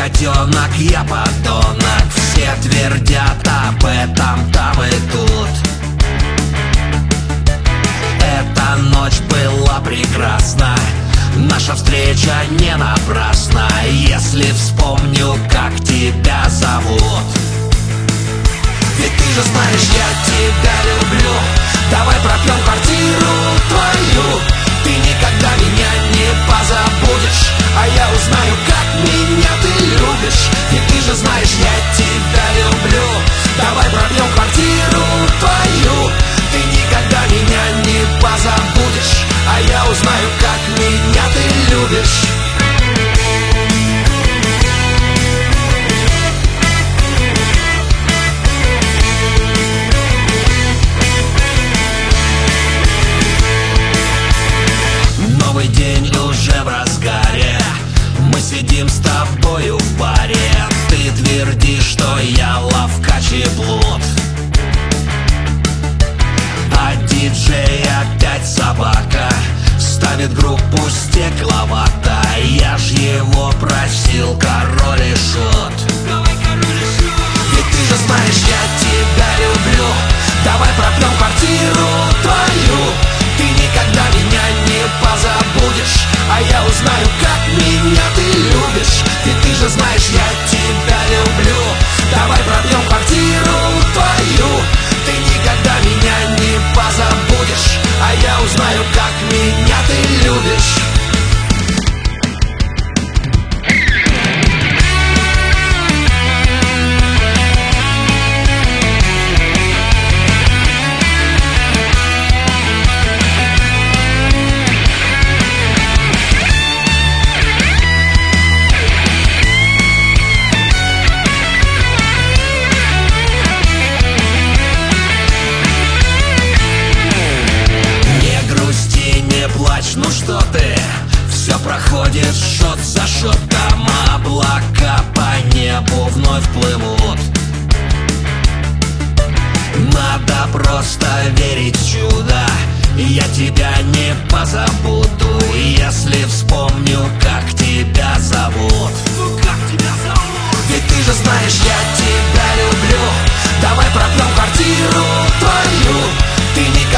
котенок, я подонок. Все твердят об этом там и тут. Эта ночь была прекрасна, наша встреча не напрасна. Если вспомню, как тебя зовут. Ведь ты же знаешь, я тебя люблю. Давай пропьем квартиру твою. Ты никогда меня не позабудешь, а я узнаю, как меня ты любишь. Ведь ты же знаешь, я тебя люблю. Давай пропьем квартиру твою. Ты никогда меня не позабудешь, а я узнаю, как меня ты любишь. Новый день уже в разгаре. Мы сидим с тобою в баре. Ты твердишь, что я ловкач и плут, а диджей опять собака. Ставит группу Стекловата. Я ж его просил, король и шут. Ведь ты же знаешь, я тебя люблю. Давай пропьем квартиру твою. Ты никогда меня не позабудешь, а я узнаю, как меня ты любишь. Ведь ты же знаешь, я тебя люблю. Давай пропьем квартиру твою. Ты никогда меня не позабудешь, а я узнаю, как меня ты любишь. Ну что ты, все проходит шот за шотом. Облака по небу вновь плывут. Надо просто верить в чудо. Я тебя не позабуду, если вспомню, как тебя зовут. Ведь ты же знаешь, я тебя люблю. Давай пропьем квартиру твою. Ты не